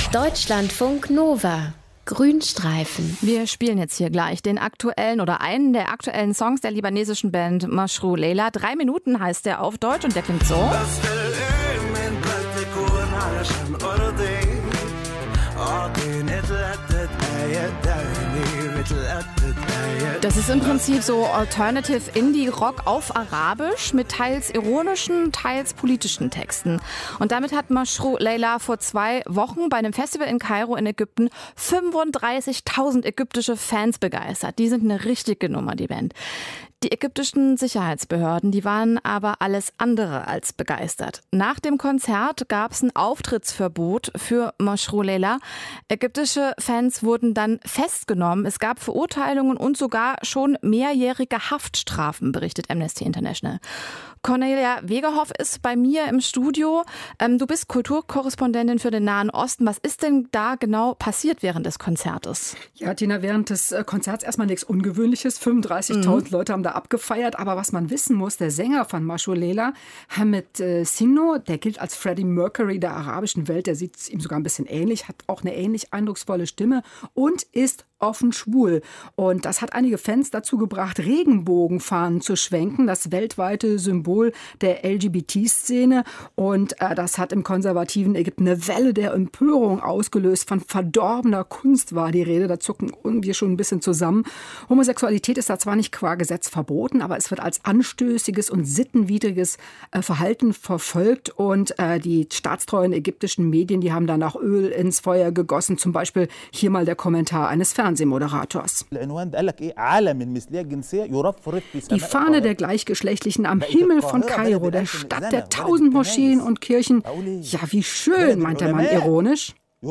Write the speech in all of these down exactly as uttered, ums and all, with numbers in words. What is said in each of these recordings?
Deutschlandfunk Nova. Grünstreifen. Wir spielen jetzt hier gleich den aktuellen oder einen der aktuellen Songs der libanesischen Band Mashrou Leila. Drei Minuten heißt der auf Deutsch und der klingt so. Das ist im Prinzip so Alternative Indie-Rock auf Arabisch mit teils ironischen, teils politischen Texten. Und damit hat Mashrou Leila vor zwei Wochen bei einem Festival in Kairo in Ägypten fünfunddreißigtausend ägyptische Fans begeistert. Die sind eine richtige Nummer, die Band. Die ägyptischen Sicherheitsbehörden, die waren aber alles andere als begeistert. Nach dem Konzert gab es ein Auftrittsverbot für Mashrou Leila. Ägyptische Fans wurden dann festgenommen. Es gab Verurteilungen und sogar schon mehrjährige Haftstrafen, berichtet Amnesty International. Cornelia Wegerhoff ist bei mir im Studio. Ähm, du bist Kulturkorrespondentin für den Nahen Osten. Was ist denn da genau passiert während des Konzertes? Ja, Tina, während des Konzerts erstmal nichts Ungewöhnliches. fünfunddreißigtausend mhm. Leute haben da abgefeiert. Aber was man wissen muss, der Sänger von Mashrou Leila, Hamed äh, Sinno, der gilt als Freddie Mercury der arabischen Welt. Der sieht ihm sogar ein bisschen ähnlich, hat auch eine ähnlich eindrucksvolle Stimme und ist offen schwul. Und das hat einige Fans dazu gebracht, Regenbogenfahnen zu schwenken, das weltweite Symbol der L G B T-Szene. Und äh, das hat im konservativen Ägypten eine Welle der Empörung ausgelöst. Von verdorbener Kunst war die Rede. Da zucken wir schon ein bisschen zusammen. Homosexualität ist da zwar nicht qua Gesetz verboten, aber es wird als anstößiges und sittenwidriges äh, Verhalten verfolgt. Und äh, die staatstreuen ägyptischen Medien, die haben danach Öl ins Feuer gegossen. Zum Beispiel hier mal der Kommentar eines Fernsehmoderators. Die Fahne der Gleichgeschlechtlichen am Himmel von Kairo, der Stadt der tausend Moscheen und Kirchen. Ja, wie schön, meint der Mann ironisch. Und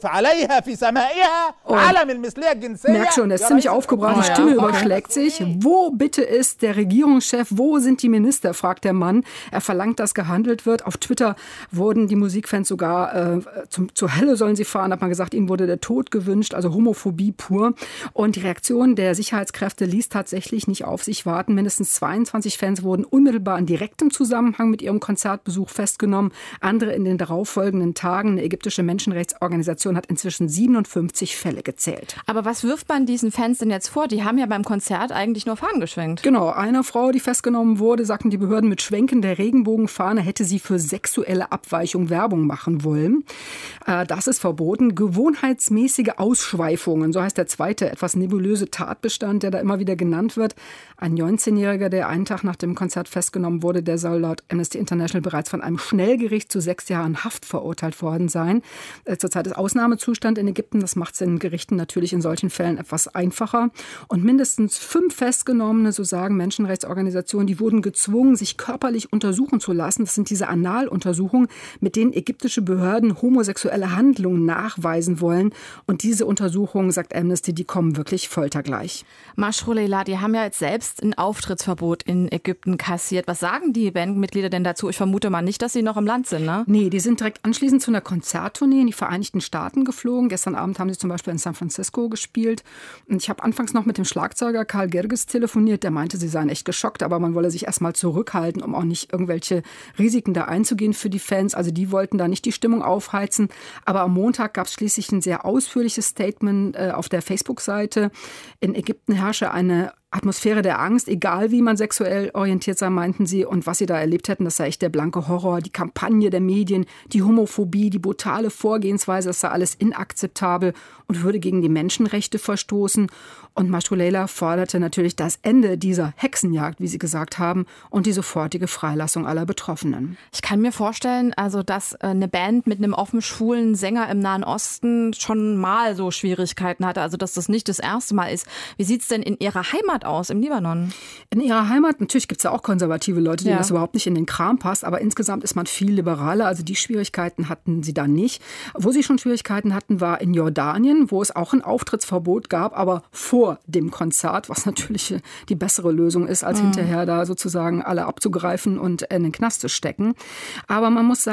merk schon, er ist ziemlich aufgebracht, die Stimme überschlägt sich. Wo bitte ist der Regierungschef, wo sind die Minister, fragt der Mann. Er verlangt, dass gehandelt wird. Auf Twitter wurden die Musikfans sogar äh, zum, zur Hölle sollen sie fahren, hat man gesagt, ihnen wurde der Tod gewünscht, also Homophobie pur. Und die Reaktion der Sicherheitskräfte ließ tatsächlich nicht auf sich warten. Mindestens zweiundzwanzig Fans wurden unmittelbar in direktem Zusammenhang mit ihrem Konzertbesuch festgenommen. Andere in den darauffolgenden Tagen. Eine ägyptische Menschenrechts Organisation hat inzwischen siebenundfünfzig Fälle gezählt. Aber was wirft man diesen Fans denn jetzt vor? Die haben ja beim Konzert eigentlich nur Fahnen geschwenkt. Genau, eine Frau, die festgenommen wurde, sagten die Behörden, mit Schwenken der Regenbogenfahne hätte sie für sexuelle Abweichung Werbung machen wollen. Das ist verboten. Gewohnheitsmäßige Ausschweifungen, so heißt der zweite, etwas nebulöse Tatbestand, der da immer wieder genannt wird. Ein neunzehnjähriger, der einen Tag nach dem Konzert festgenommen wurde, der soll laut Amnesty International bereits von einem Schnellgericht zu sechs Jahren Haft verurteilt worden sein. Zurzeit ist Ausnahmezustand in Ägypten. Das macht es den Gerichten natürlich in solchen Fällen etwas einfacher. Und mindestens fünf Festgenommene, so sagen Menschenrechtsorganisationen, die wurden gezwungen, sich körperlich untersuchen zu lassen. Das sind diese Analuntersuchungen, mit denen ägyptische Behörden homosexuelle Handlungen nachweisen wollen. Und diese Untersuchungen, sagt Amnesty, die kommen wirklich foltergleich. Mashrou Leila, die haben ja jetzt selbst ein Auftrittsverbot in Ägypten kassiert. Was sagen die Bandmitglieder denn dazu? Ich vermute mal nicht, dass sie noch im Land sind, ne? Nee, die sind direkt anschließend zu einer Konzerttournee in die Vereinigten Staaten geflogen. Gestern Abend haben sie zum Beispiel in San Francisco gespielt. Und ich habe anfangs noch mit dem Schlagzeuger Karl Girgis telefoniert. Der meinte, sie seien echt geschockt, aber man wolle sich erstmal zurückhalten, um auch nicht irgendwelche Risiken da einzugehen für die Fans. Also die wollten da nicht die Stimmung aufheizen. Aber am Montag gab es schließlich ein sehr ausführliches Statement äh, auf der Facebook-Seite. In Ägypten herrsche eine Atmosphäre der Angst, egal wie man sexuell orientiert sei, meinten sie. Und was sie da erlebt hätten, das sei echt der blanke Horror. Die Kampagne der Medien, die Homophobie, die brutale Vorgehensweise, das sei alles inakzeptabel und würde gegen die Menschenrechte verstoßen. Und Mashrou Leila forderte natürlich das Ende dieser Hexenjagd, wie sie gesagt haben, und die sofortige Freilassung aller Betroffenen. Ich kann mir vorstellen, also dass eine Band mit einem offen schwulen Sänger im Nahen Osten schon mal so Schwierigkeiten hatte, also dass das nicht das erste Mal ist. Wie sieht es denn in ihrer Heimat aus, im Libanon? In ihrer Heimat, natürlich gibt es ja auch konservative Leute, denen ja. das überhaupt nicht in den Kram passt, aber insgesamt ist man viel liberaler, also die Schwierigkeiten hatten sie da nicht. Wo sie schon Schwierigkeiten hatten, war in Jordanien, wo es auch ein Auftrittsverbot gab, aber vor dem Konzert, was natürlich die bessere Lösung ist, als mhm. hinterher da sozusagen alle abzugreifen und in den Knast zu stecken. Aber man muss sagen,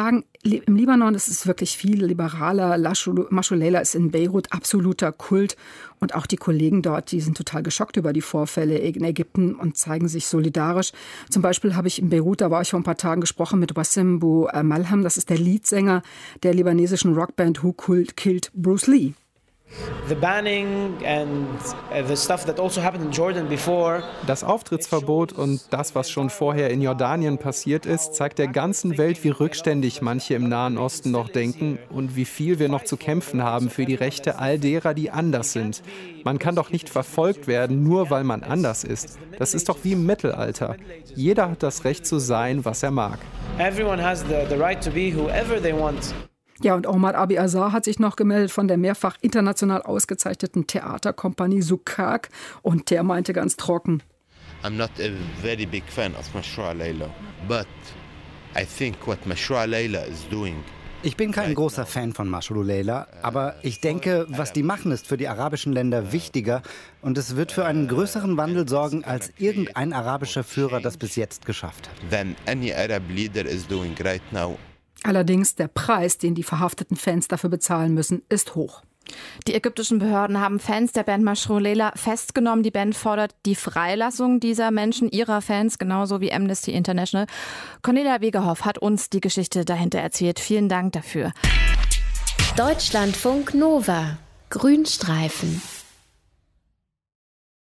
Im Libanon ist es wirklich viel liberaler. Masho Leila ist in Beirut absoluter Kult. Und auch die Kollegen dort, die sind total geschockt über die Vorfälle in Ägypten und zeigen sich solidarisch. Zum Beispiel habe ich in Beirut, da war ich vor ein paar Tagen, gesprochen mit Wassim Bou Malham. Das ist der Leadsänger der libanesischen Rockband Who Killed Bruce Lee. The banning and the stuff that also happened in Jordan before. Das Auftrittsverbot und das, was schon vorher in Jordanien passiert ist, zeigt der ganzen Welt, wie rückständig manche im Nahen Osten noch denken und wie viel wir noch zu kämpfen haben für die Rechte all derer, die anders sind. Man kann doch nicht verfolgt werden, nur weil man anders ist. Das ist doch wie im Mittelalter. Jeder hat das Recht zu sein, was er mag. Everyone has the, the right to be whoever they want. Ja, und Omar Abi Azar hat sich noch gemeldet von der mehrfach international ausgezeichneten Theaterkompanie Sukak und der meinte ganz trocken: I'm not a very big fan of Mashroua Leila, but I think what Mashroua Leila is doing. Ich bin kein großer Fan von Mashroua Leila, aber ich denke, was die machen, ist für die arabischen Länder wichtiger und es wird für einen größeren Wandel sorgen, als irgendein arabischer Führer das bis jetzt geschafft hat. Than any Arab leader is doing right now. Allerdings, der Preis, den die verhafteten Fans dafür bezahlen müssen, ist hoch. Die ägyptischen Behörden haben Fans der Band Masho Leila festgenommen. Die Band fordert die Freilassung dieser Menschen, ihrer Fans, genauso wie Amnesty International. Cornelia Wegehoff hat uns die Geschichte dahinter erzählt. Vielen Dank dafür. Deutschlandfunk Nova. Grünstreifen.